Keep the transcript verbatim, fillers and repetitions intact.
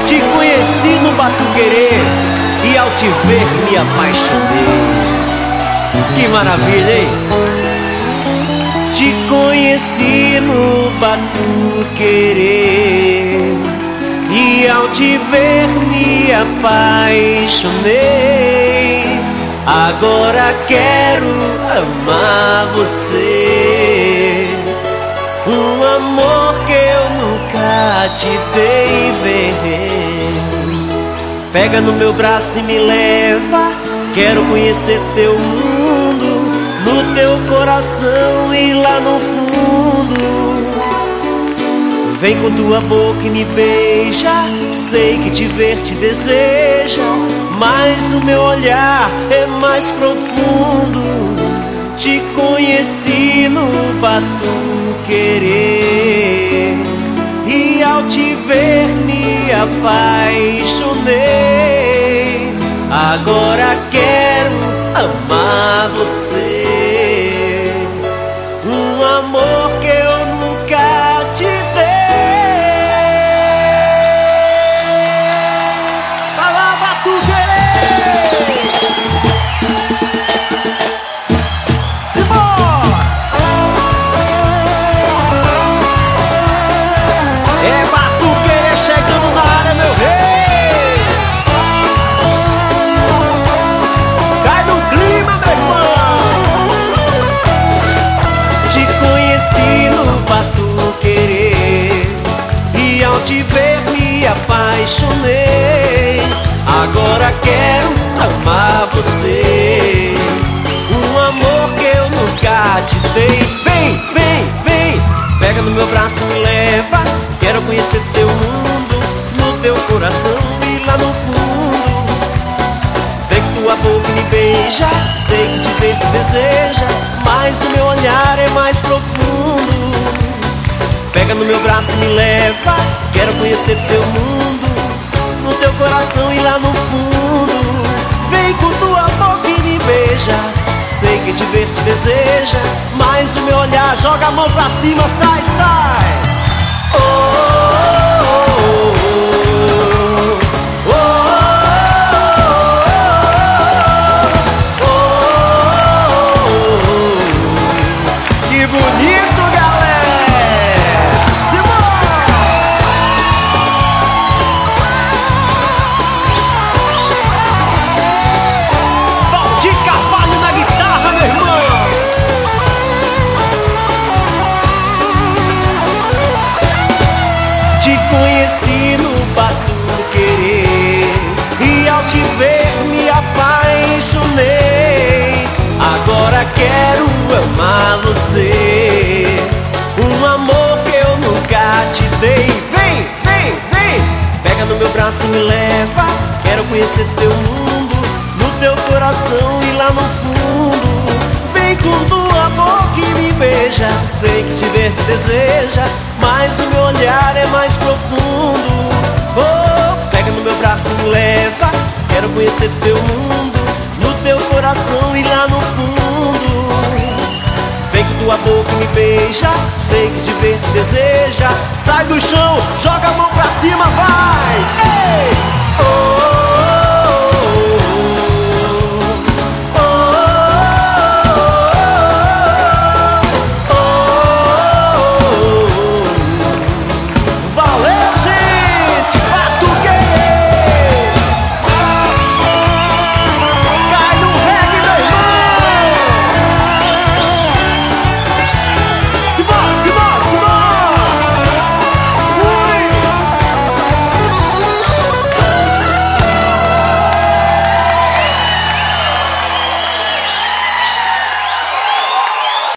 Te conheci no Batuquerê e ao te ver me apaixonei. Que maravilha, hein? Te conheci no Batuquerê e ao te ver me apaixonei. Agora quero amar você, um amor que eu nunca te dei, vem. Pega no meu braço e me leva, quero conhecer teu mundo, no teu coração e lá no fundo. Vem com tua boca e me beija, sei que te ver te deseja, mas o meu olhar é mais profundo. Te conheci no Batuquerê e ao te ver me apaixonei. Agora quero amar você, um amor que eu nunca te dei. Vai lá, Batuquerê! Simbora! É Batuquerê chegando na área, meu rei! Cai no clima, meu irmão! Te conheci no Batuquerê e ao te ver me apaixonei. Agora quero amar você, um amor que eu nunca te dei. Vem, vem, vem, pega no meu braço e me leva, quero conhecer teu mundo, no teu coração e lá no fundo. Vem com tua boca e me beija, sei que te ver te deseja, mas o meu olhar é mais profundo. Pega no meu braço e me leva, quero conhecer teu mundo, no teu coração e lá no fundo. Vem com tua boca e me beija, sei que te ver te deseja, mas o meu olhar joga a mão pra cima, sai, sai. Oh, oh, oh, oh, oh, oh, oh. Que bonito, galera! Simbora! Valdir Carvalho na guitarra, meu irmão! Te conheci no Batuquerê e ao te ver me apaixonei. Agora quero amar você, um amor que eu nunca te dei. Vem, vem, vem, pega no meu braço e me leva, quero conhecer teu mundo, no teu coração e lá no fundo. Vem com tua boca e me beija, sei que te ver te deseja, mas o meu olhar é mais profundo. Oh, pega no meu braço e me leva, quero conhecer teu mundo, no teu coração e lá no fundo. Vem com tua boca e me beija, sei que te ver te deseja, sai do chão, joga a mão pra cima, vai!